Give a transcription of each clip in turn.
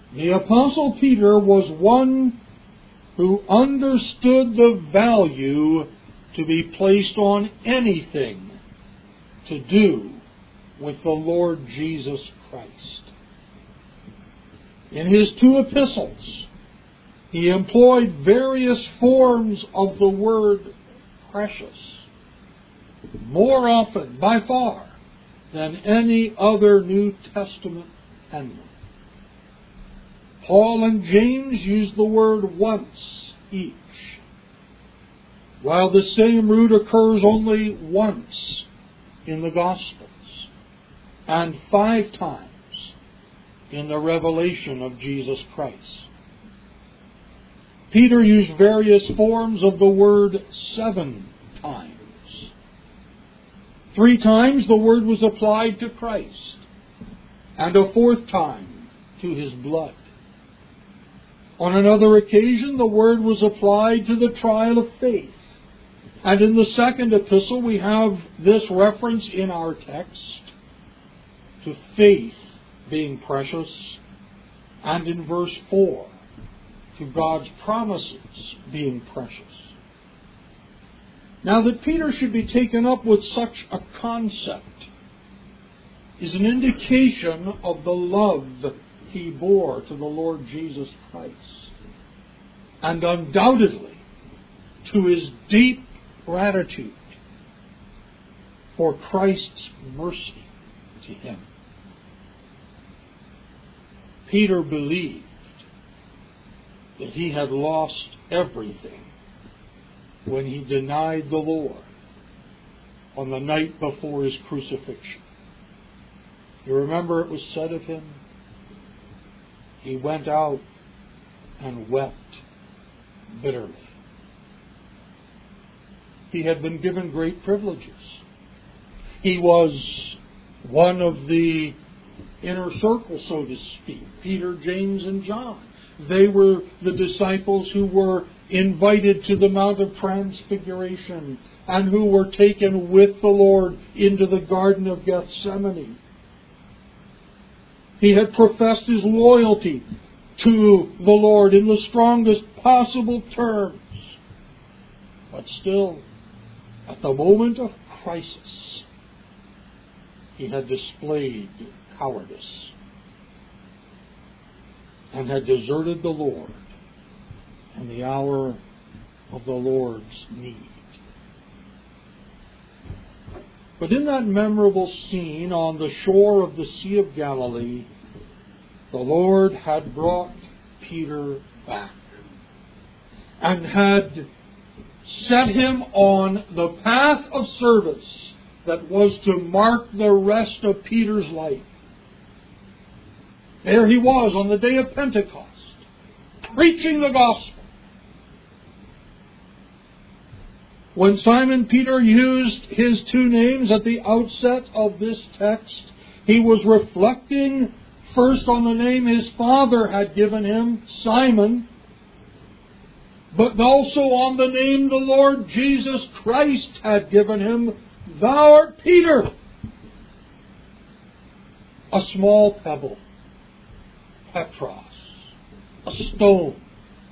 The Apostle Peter was one who understood the value to be placed on anything to do with the Lord Jesus Christ. In his 2 epistles, he employed various forms of the word precious, more often, by far, than any other New Testament penman. Paul and James used the word once each, while the same root occurs only once in the Gospels and 5 times in the revelation of Jesus Christ. Peter used various forms of the word 7 times. 3 times the word was applied to Christ, and a 4th time to his blood. On another occasion, the word was applied to the trial of faith. And in the 2nd epistle, we have this reference in our text to faith being precious, and in verse 4, to God's promises being precious. Now, that Peter should be taken up with such a concept is an indication of the love he bore to the Lord Jesus Christ, and undoubtedly to his deep gratitude for Christ's mercy to him. Peter believed that he had lost everything when he denied the Lord on the night before his crucifixion. You remember it was said of him, he went out and wept bitterly. He had been given great privileges. He was one of the inner circle, so to speak. Peter, James, and John. They were the disciples who were invited to the Mount of Transfiguration and who were taken with the Lord into the Garden of Gethsemane. He had professed his loyalty to the Lord in the strongest possible terms. But still, at the moment of crisis, he had displayed cowardice and had deserted the Lord in the hour of the Lord's need. But in that memorable scene on the shore of the Sea of Galilee, the Lord had brought Peter back and had set him on the path of service that was to mark the rest of Peter's life. There he was on the day of Pentecost, preaching the gospel. When Simon Peter used his 2 names at the outset of this text, he was reflecting first on the name his father had given him, Simon, but also on the name the Lord Jesus Christ had given him, Thou art Peter, a small pebble, Petros, a stone.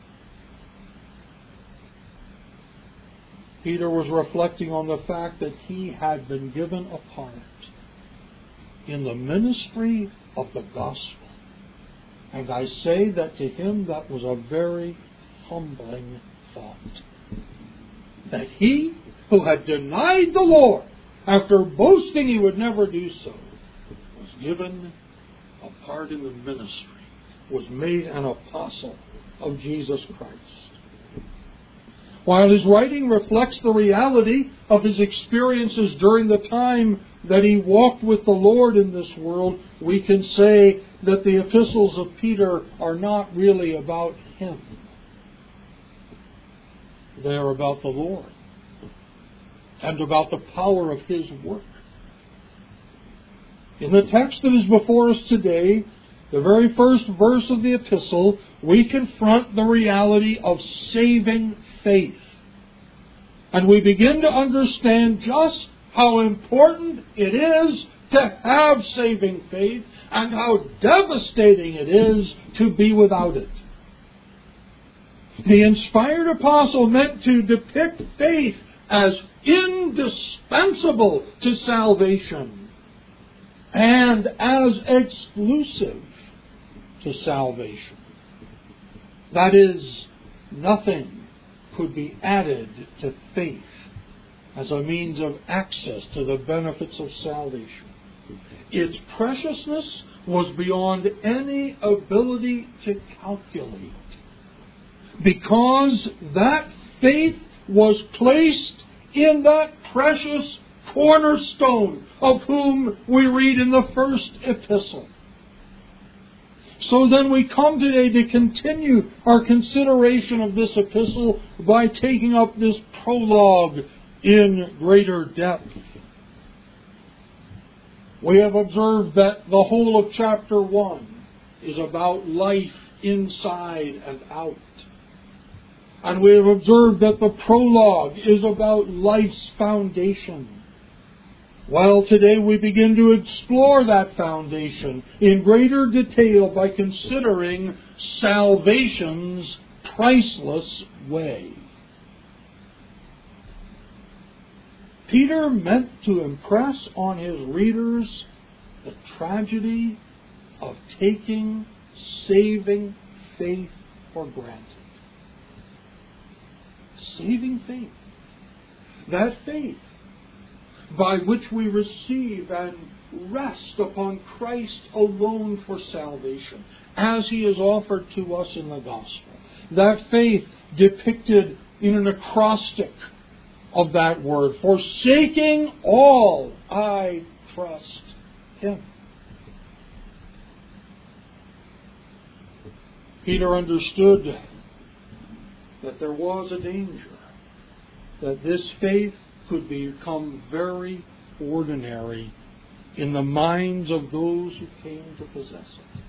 Peter was reflecting on the fact that he had been given a part in the ministry of the gospel. And I say that to him that was a very humbling thought. That he who had denied the Lord after boasting he would never do so was given a part in the ministry, was made an apostle of Jesus Christ. While his writing reflects the reality of his experiences during the time that he walked with the Lord in this world, we can say that the epistles of Peter are not really about him. They are about the Lord and about the power of his work. In the text that is before us today, the very first verse of the epistle, we confront the reality of saving faith. And we begin to understand just how important it is to have saving faith and how devastating it is to be without it. The inspired apostle meant to depict faith as indispensable to salvation and as exclusive to salvation. That is, nothing could be added to faith as a means of access to the benefits of salvation. Its preciousness was beyond any ability to calculate, because that faith was placed in that precious cornerstone of whom we read in the first epistle. So then we come today to continue our consideration of this epistle by taking up this prologue in greater depth. We have observed that the whole of chapter 1 is about life inside and out. And we have observed that the prologue is about life's foundation. Well, today we begin to explore that foundation in greater detail by considering salvation's priceless way. Peter meant to impress on his readers the tragedy of taking saving faith for granted. Saving faith. That faith by which we receive and rest upon Christ alone for salvation, as He is offered to us in the gospel. That faith depicted in an acrostic of that word, forsaking all, I trust Him. Peter understood that there was a danger, that this faith could become very ordinary in the minds of those who came to possess it.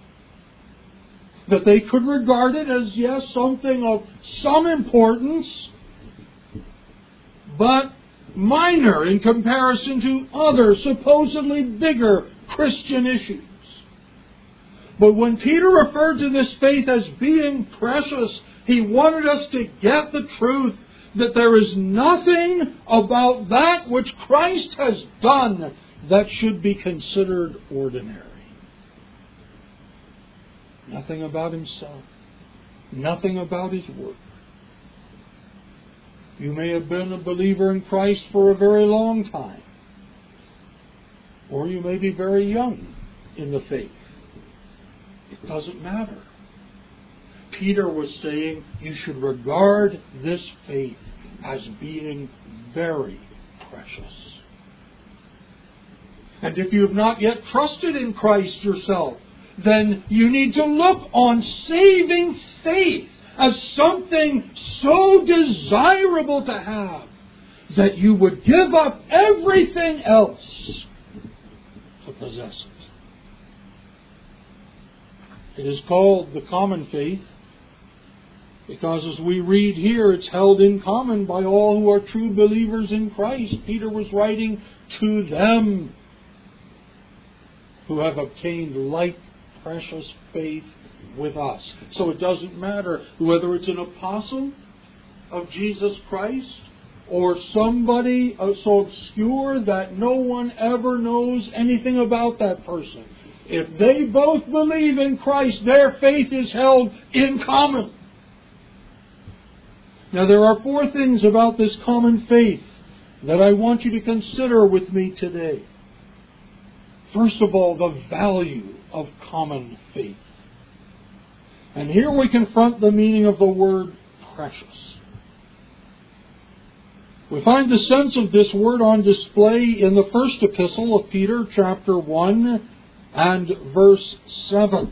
That they could regard it as, yes, something of some importance, but minor in comparison to other, supposedly bigger Christian issues. But when Peter referred to this faith as being precious, he wanted us to get the truth that there is nothing about that which Christ has done that should be considered ordinary. Nothing about Himself. Nothing about His work. You may have been a believer in Christ for a very long time, or you may be very young in the faith. It doesn't matter. Peter was saying you should regard this faith as being very precious. And if you have not yet trusted in Christ yourself, then you need to look on saving faith as something so desirable to have that you would give up everything else to possess it. It is called the common faith because, as we read here, it's held in common by all who are true believers in Christ. Peter was writing to them who have obtained like precious faith with us. So it doesn't matter whether it's an apostle of Jesus Christ or somebody so obscure that no one ever knows anything about that person. If they both believe in Christ, their faith is held in common. Now, there are 4 things about this common faith that I want you to consider with me today. First of all, the value of common faith. And here we confront the meaning of the word precious. We find the sense of this word on display in the first epistle of Peter, chapter 1 and verse 7.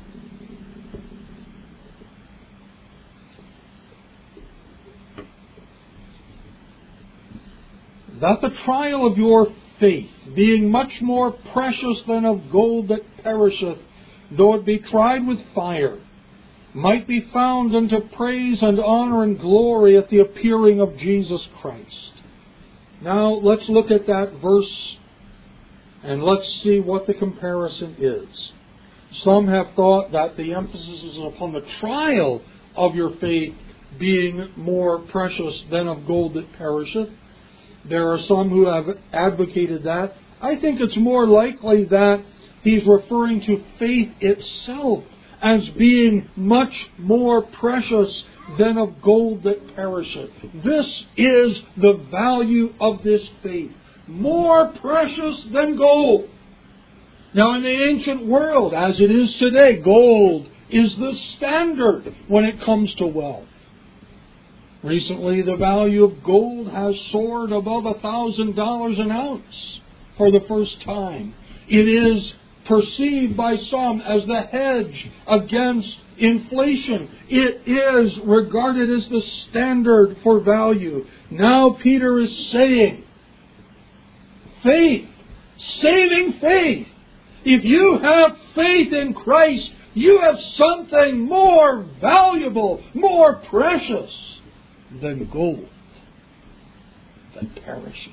That the trial of your faith, being much more precious than of gold that perisheth, though it be tried with fire, might be found unto praise and honor and glory at the appearing of Jesus Christ. Now, let's look at that verse And let's see what the comparison is. Some have thought that the emphasis is upon the trial of your faith being more precious than of gold that perisheth. There are some who have advocated that. I think it's more likely that he's referring to faith itself as being much more precious than of gold that perisheth. This is the value of this faith. More precious than gold. Now, in the ancient world, as it is today, gold is the standard when it comes to wealth. Recently, the value of gold has soared above $1,000 an ounce for the first time. It is perceived by some as the hedge against inflation. It is regarded as the standard for value. Now Peter is saying, faith, saving faith. If you have faith in Christ, you have something more valuable, more precious than gold that perishes.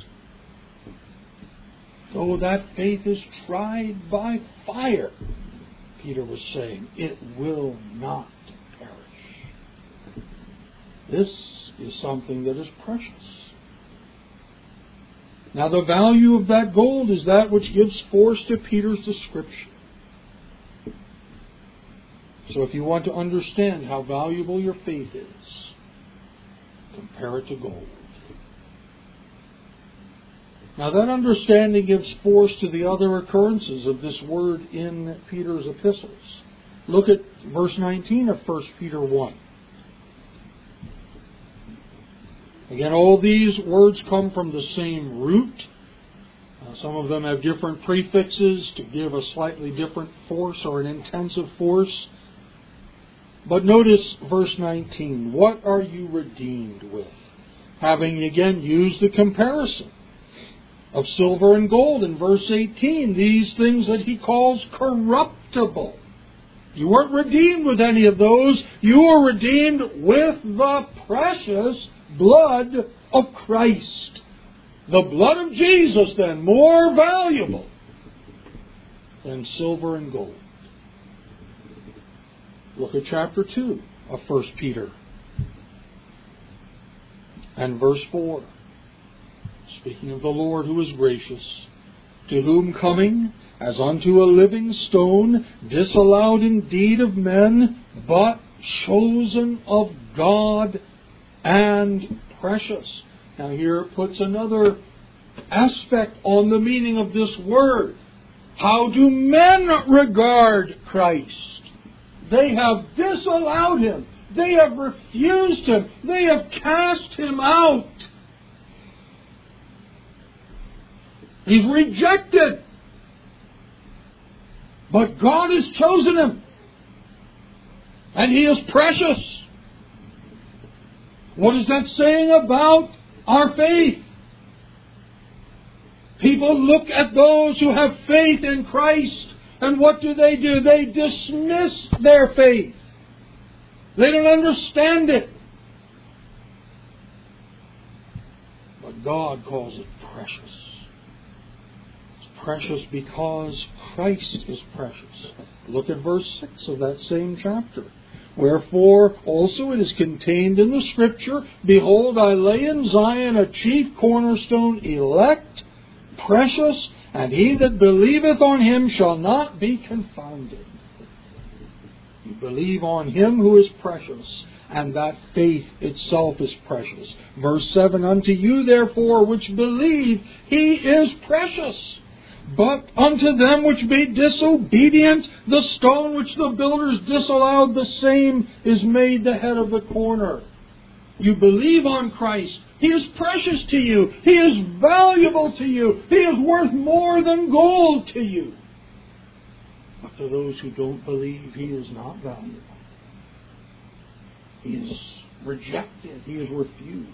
Though that faith is tried by fire, Peter was saying, it will not perish. This is something that is precious. Now the value of that gold is that which gives force to Peter's description. So if you want to understand how valuable your faith is, compare it to gold. Now that understanding gives force to the other occurrences of this word in Peter's epistles. Look at verse 19 of 1 Peter 1. Again, all these words come from the same root. Some of them have different prefixes to give a slightly different force or an intensive force. But notice verse 19. What are you redeemed with? Having again used the comparison of silver and gold in verse 18. These things that he calls corruptible. You weren't redeemed with any of those. You were redeemed with the precious blood of Christ. The blood of Jesus, then, more valuable than silver and gold. Look at chapter 2 of 1 Peter and verse 4. Speaking of the Lord who is gracious, to whom coming as unto a living stone, disallowed indeed of men, but chosen of God and precious. Now here it puts another aspect on the meaning of this word. How do men regard Christ? They have disallowed Him. They have refused Him. They have cast Him out. He's rejected. But God has chosen Him. And He is precious. What is that saying about our faith? People look at those who have faith in Christ, and what do? They dismiss their faith. They don't understand it. But God calls it precious. It's precious because Christ is precious. Look at verse 6 of that same chapter. Wherefore also it is contained in the Scripture, Behold, I lay in Zion a chief cornerstone, elect, precious, and he that believeth on Him shall not be confounded. You believe on Him who is precious, and that faith itself is precious. Verse 7, Unto you therefore which believe, He is precious. But unto them which be disobedient, the stone which the builders disallowed, the same is made the head of the corner. You believe on Christ. He is precious to you. He is valuable to you. He is worth more than gold to you. But to those who don't believe, He is not valuable. He is rejected. He is refused.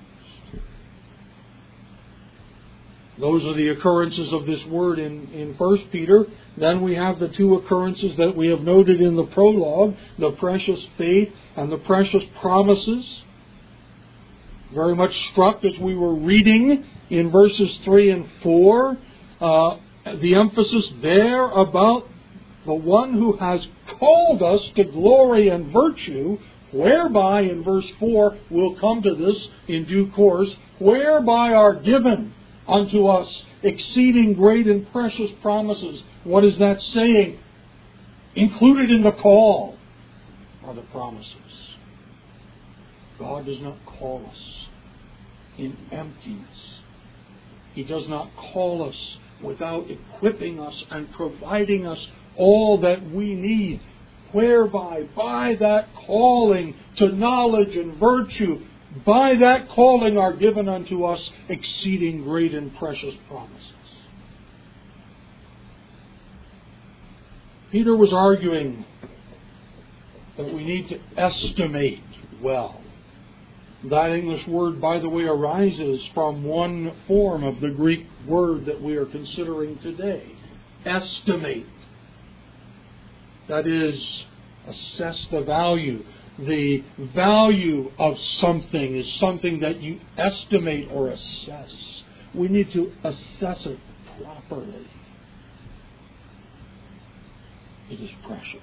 Those are the occurrences of this word in 1 Peter. Then we have the two occurrences that we have noted in the prologue, the precious faith and the precious promises. Very much struck as we were reading in verses 3 and 4. the emphasis there about the one who has called us to glory and virtue, whereby, in verse 4, we'll come to this in due course, whereby are given unto us exceeding great and precious promises. What is that saying? Included in the call are the promises. God does not call us in emptiness. He does not call us without equipping us and providing us all that we need, whereby, by that calling to knowledge and virtue, by that calling are given unto us exceeding great and precious promises. Peter was arguing that we need to estimate well. That English word, by the way, arises from one form of the Greek word that we are considering today. Estimate. That is, assess the value. The value of something is something that you estimate or assess. We need to assess it properly. It is precious.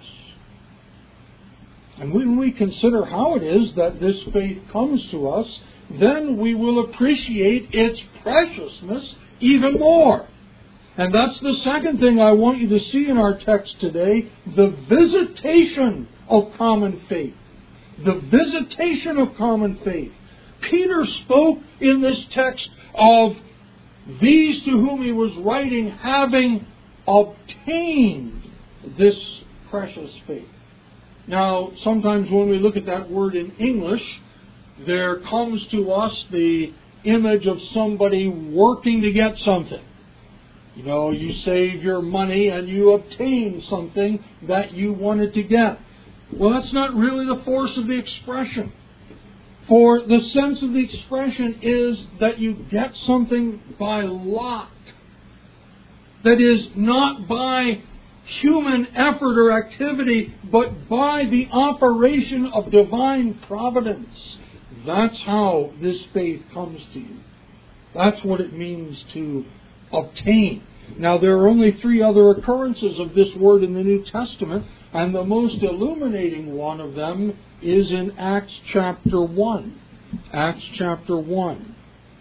And when we consider how it is that this faith comes to us, then we will appreciate its preciousness even more. And that's the second thing I want you to see in our text today, the visitation of common faith. The visitation of common faith. Peter spoke in this text of these to whom he was writing having obtained this precious faith. Now, sometimes when we look at that word in English, there comes to us the image of somebody working to get something. You know, you save your money and you obtain something that you wanted to get. Well, that's not really the force of the expression. For the sense of the expression is that you get something by lot. That is, not by human effort or activity, but by the operation of divine providence. That's how this faith comes to you. That's what it means to obtain. Now, there are only 3 other occurrences of this word in the New Testament, and the most illuminating one of them is in Acts chapter 1. Acts chapter 1.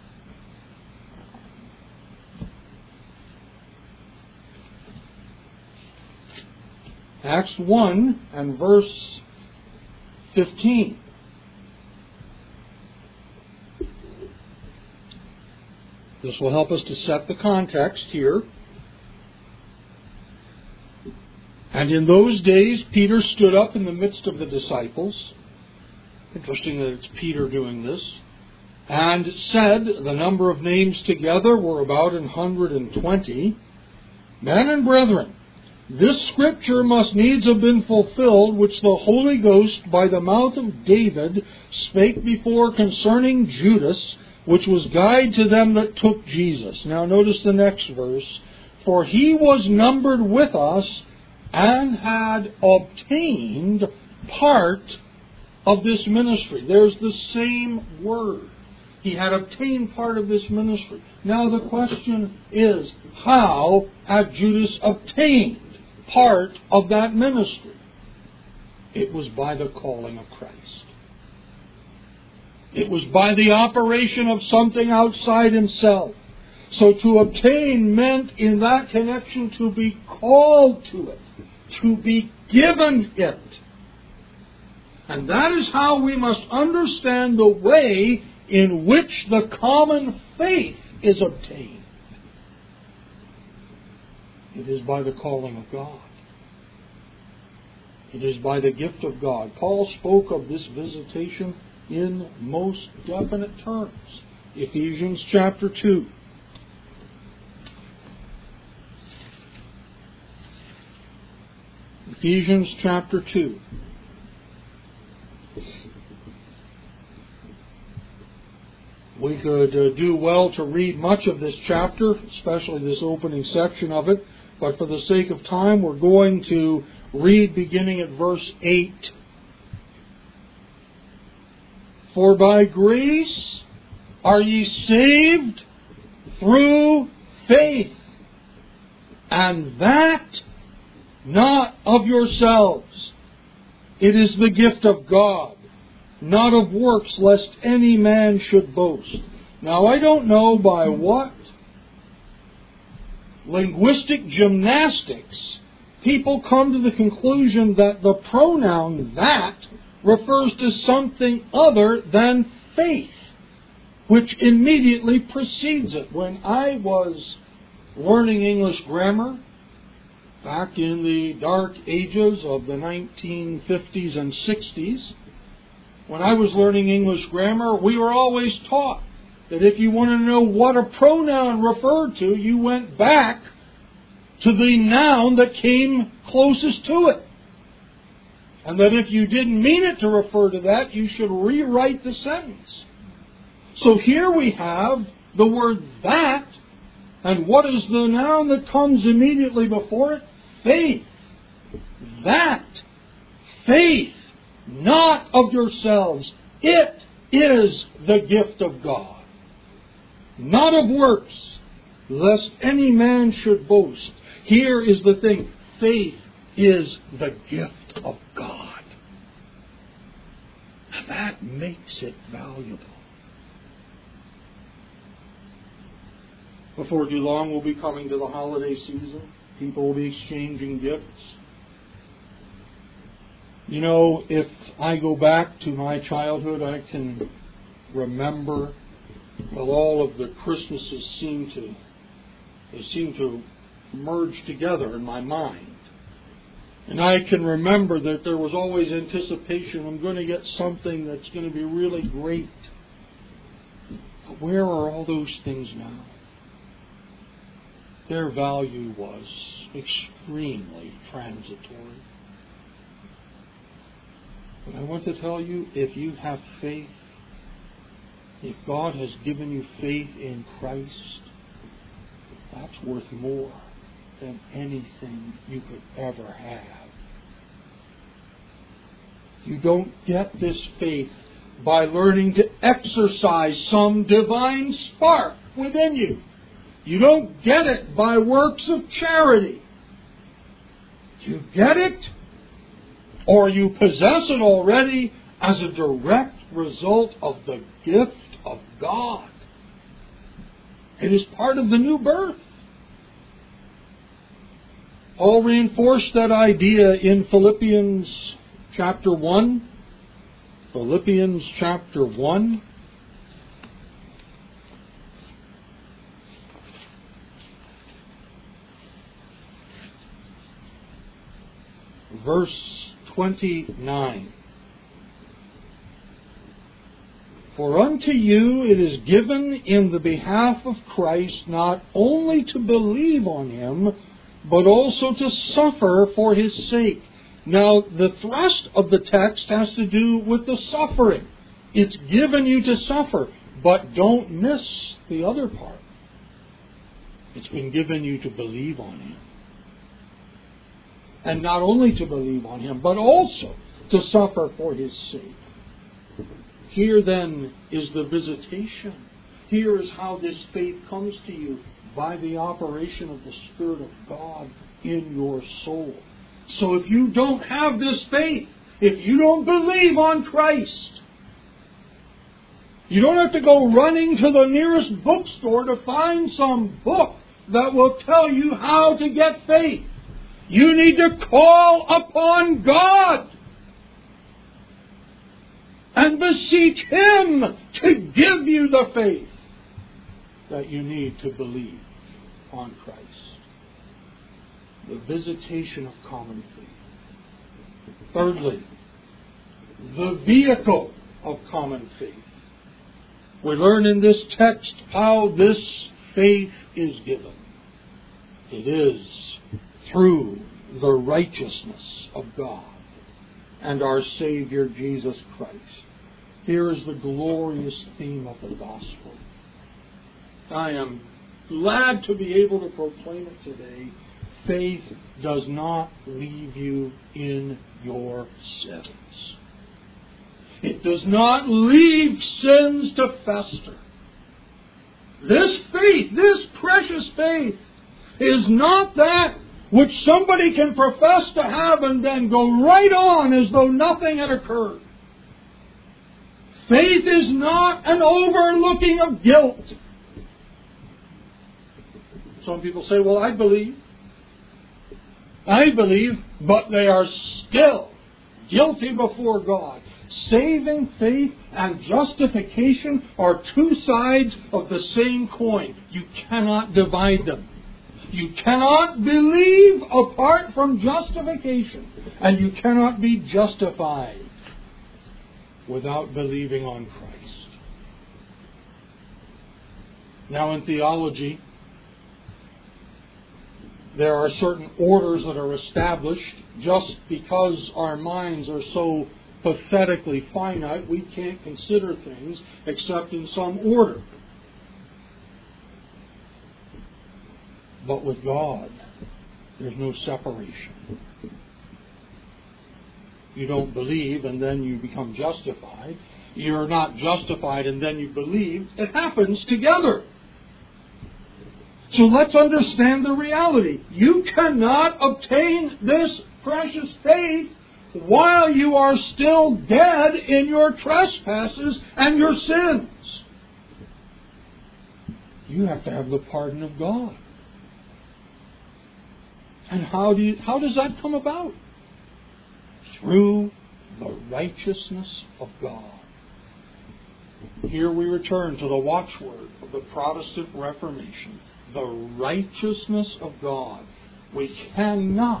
Acts 1 and verse 15. This will help us to set the context here. And in those days, Peter stood up in the midst of the disciples. Interesting that it's Peter doing this. And said, the number of names together were about 120. Men and brethren, this scripture must needs have been fulfilled, which the Holy Ghost by the mouth of David spake before concerning Judas, which was guide to them that took Jesus. Now notice the next verse. For he was numbered with us and had obtained part of this ministry. There's the same word. He had obtained part of this ministry. Now the question is, how had Judas obtained part of that ministry? It was by the calling of Christ. It was by the operation of something outside himself. So to obtain meant in that connection to be called to it, to be given it. And that is how we must understand the way in which the common faith is obtained. It is by the calling of God. It is by the gift of God. Paul spoke of this visitation in most definite terms. Ephesians chapter 2. Ephesians chapter 2. We could do well to read much of this chapter, especially this opening section of it, but for the sake of time, we're going to read beginning at verse 8. For by grace are ye saved through faith. And that not of yourselves. It is the gift of God, not of works, lest any man should boast. Now, I don't know by what linguistic gymnastics people come to the conclusion that the pronoun that refers to something other than faith, which immediately precedes it. When I was learning English grammar back in the dark ages of the 1950s and 60s, when I was learning English grammar, we were always taught that if you wanted to know what a pronoun referred to, you went back to the noun that came closest to it. And that if you didn't mean it to refer to that, you should rewrite the sentence. So here we have the word that, and what is the noun that comes immediately before it? Faith. That. Faith. Not of yourselves. It is the gift of God. Not of works, lest any man should boast. Here is the thing. Faith is the gift of God. That makes it valuable. Before too long, we'll be coming to the holiday season. People will be exchanging gifts. You know, if I go back to my childhood, I can remember, well, all of the Christmases seem to merge together in my mind. And I can remember that there was always anticipation, I'm going to get something that's going to be really great. But where are all those things now? Their value was extremely transitory. But I want to tell you, if you have faith, if God has given you faith in Christ, that's worth more than anything you could ever have. You don't get this faith by learning to exercise some divine spark within you. You don't get it by works of charity. You get it, or you possess it already as a direct result of the gift of God. It is part of the new birth. Paul reinforced that idea in Philippians chapter 1. Philippians chapter 1. Verse 29. For unto you it is given in the behalf of Christ not only to believe on Him, but also to suffer for His sake. Now, the thrust of the text has to do with the suffering. It's given you to suffer, but don't miss the other part. It's been given you to believe on Him. And not only to believe on Him, but also to suffer for His sake. Here then is the visitation. Here is how this faith comes to you, by the operation of the Spirit of God in your soul. So if you don't have this faith, if you don't believe on Christ, you don't have to go running to the nearest bookstore to find some book that will tell you how to get faith. You need to call upon God and beseech Him to give you the faith that you need to believe on Christ. The visitation of common faith. Thirdly, the vehicle of common faith. We learn in this text how this faith is given. It is through the righteousness of God and our Savior Jesus Christ. Here is the glorious theme of the gospel. I am glad to be able to proclaim it today. Faith does not leave you in your sins. It does not leave sins to fester. This faith, this precious faith, is not that which somebody can profess to have and then go right on as though nothing had occurred. Faith is not an overlooking of guilt. Some people say, well, I believe, but they are still guilty before God. Saving faith and justification are two sides of the same coin. You cannot divide them. You cannot believe apart from justification, and you cannot be justified without believing on Christ. Now, in theology, there are certain orders that are established. Just because our minds are so pathetically finite, we can't consider things except in some order. But with God, there's no separation. You don't believe and then you become justified. You're not justified and then you believe. It happens together. So let's understand the reality. You cannot obtain this precious faith while you are still dead in your trespasses and your sins. You have to have the pardon of God. And how does that come about? Through the righteousness of God. Here we return to the watchword of the Protestant Reformation. The righteousness of God. We cannot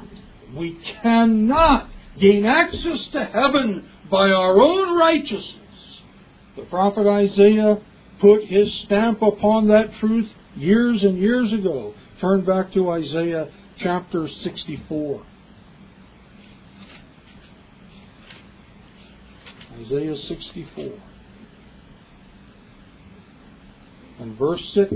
gain access to heaven by our own righteousness. The prophet Isaiah put his stamp upon that truth years and years ago. Turn back to Isaiah chapter 64. Isaiah 64. And verse 6.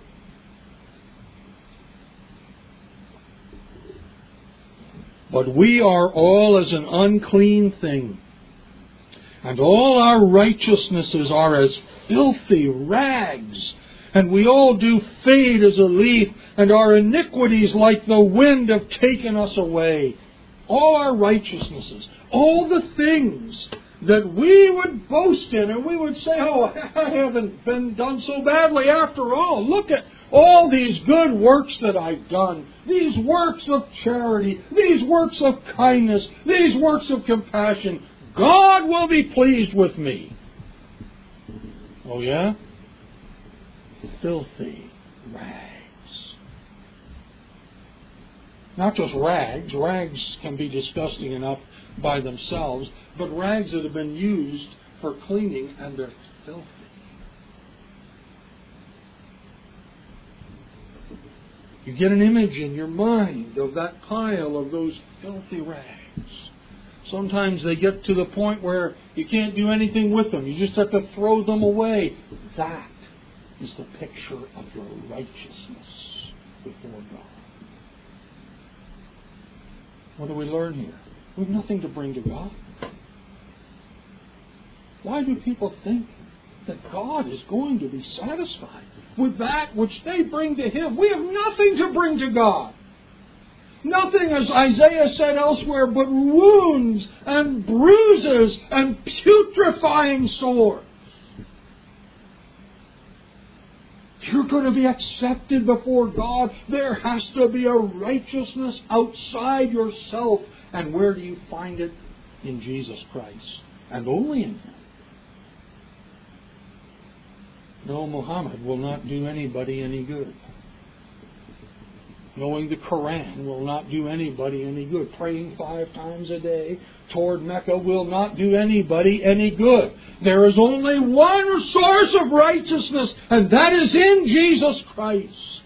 But we are all as an unclean thing, and all our righteousnesses are as filthy rags, and we all do fade as a leaf, and our iniquities like the wind have taken us away. All our righteousnesses, all the things that we would boast in, and we would say, oh, I haven't been done so badly after all. Look at all these good works that I've done. These works of charity, these works of kindness, these works of compassion. God will be pleased with me. Oh yeah? Filthy rags. Not just rags. Rags can be disgusting enough by themselves, but rags that have been used for cleaning, and they're filthy. You get an image in your mind of that pile of those filthy rags. Sometimes they get to the point where you can't do anything with them. You just have to throw them away. That is the picture of your righteousness before God. What do we learn here? We have nothing to bring to God. Why do people think that God is going to be satisfied with that which they bring to Him? We have nothing to bring to God. Nothing, as Isaiah said elsewhere, but wounds and bruises and putrefying sores. If you're going to be accepted before God, there has to be a righteousness outside yourself. And where do you find it? In Jesus Christ. And only in Him. No, Muhammad will not do anybody any good. Knowing the Quran will not do anybody any good. Praying 5 times a day toward Mecca will not do anybody any good. There is only one source of righteousness, and that is in Jesus Christ.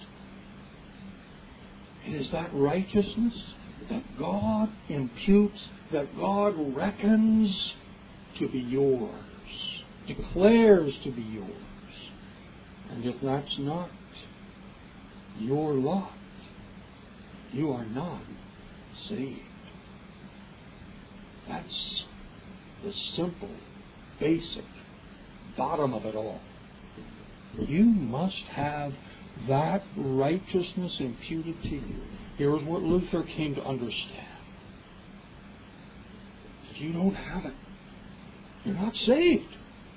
It is that righteousness that God imputes, that God reckons to be yours, declares to be yours. And if that's not your lot, you are not saved. That's the simple, basic bottom of it all. You must have that righteousness imputed to you. Here is what Luther came to understand. If you don't have it, you're not saved.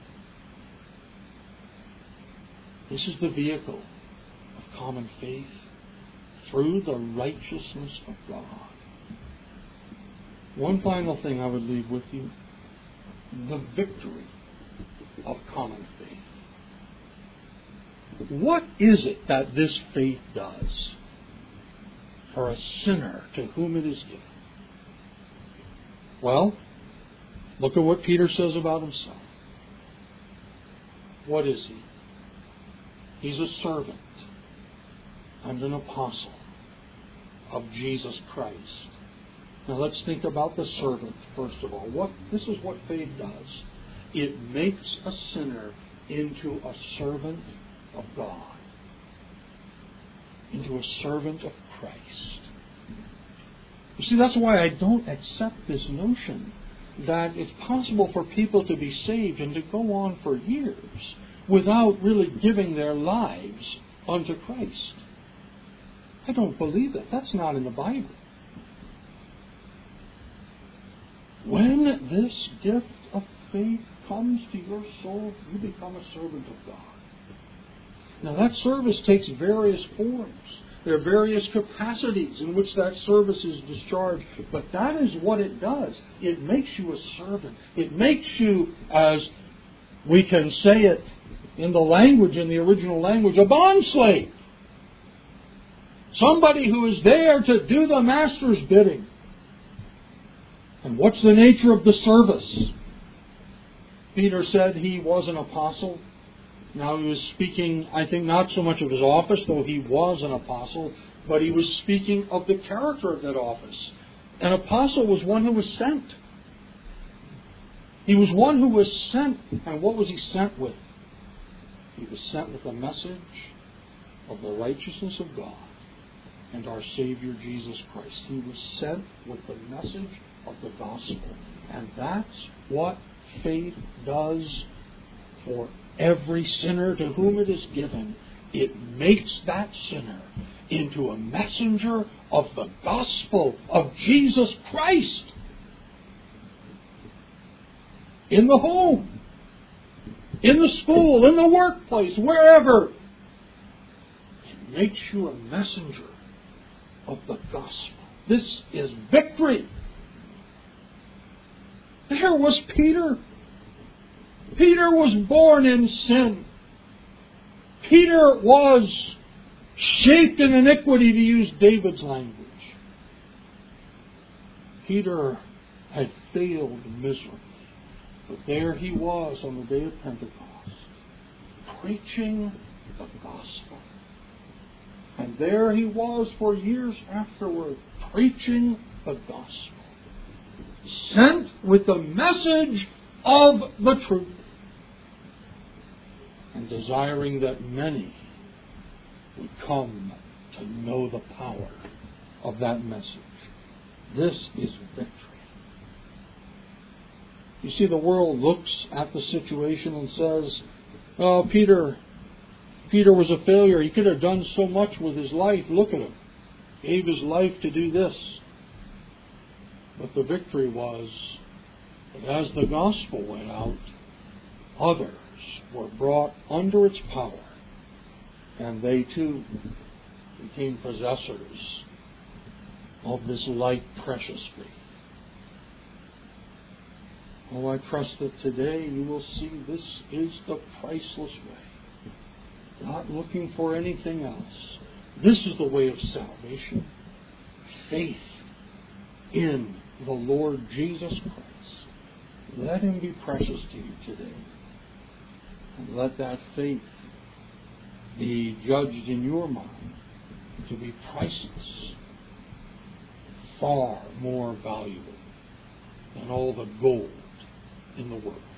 This is the vehicle of common faith through the righteousness of God. One final thing I would leave with you. The victory of common faith. What is it that this faith does for a sinner to whom it is given? Well, look at what Peter says about himself. What is he? He's a servant and an apostle of Jesus Christ. Now let's think about the servant first of all. This is what faith does. It makes a sinner into a servant of God, into a servant of Christ. You see, that's why I don't accept this notion that it's possible for people to be saved and to go on for years without really giving their lives unto Christ. I don't believe that. That's not in the Bible. When this gift of faith comes to your soul, you become a servant of God. Now that service takes various forms. There are various capacities in which that service is discharged. But that is what it does. It makes you a servant. It makes you, as we can say it in the language, in the original language, a bondslave. Somebody who is there to do the master's bidding. And what's the nature of the service? Peter said he was an apostle. Now he was speaking, I think, not so much of his office, though he was an apostle, but he was speaking of the character of that office. An apostle was one who was sent. He was one who was sent. And what was he sent with? He was sent with the message of the righteousness of God and our Savior Jesus Christ. He was sent with the message of the gospel. And that's what faith does for every sinner to whom it is given. It makes that sinner into a messenger of the gospel of Jesus Christ. In the home, in the school, in the workplace, wherever. It makes you a messenger of the gospel. This is victory. There was Peter. Peter was born in sin. Peter was shaped in iniquity, to use David's language. Peter had failed miserably. But there he was on the day of Pentecost, preaching the gospel. And there he was for years afterward, preaching the gospel. Sent with the message of the truth. And desiring that many would come to know the power of that message. This is victory. You see, the world looks at the situation and says, oh, Peter was a failure. He could have done so much with his life. Look at him. Gave his life to do this. But the victory was that as the gospel went out, others were brought under its power, and they too became possessors of this light, precious faith. Oh, I trust that today you will see this is the priceless way. Not looking for anything else. This is the way of salvation. Faith in the Lord Jesus Christ. Let Him be precious to you today. And let that faith be judged in your mind to be priceless, far more valuable than all the gold in the world.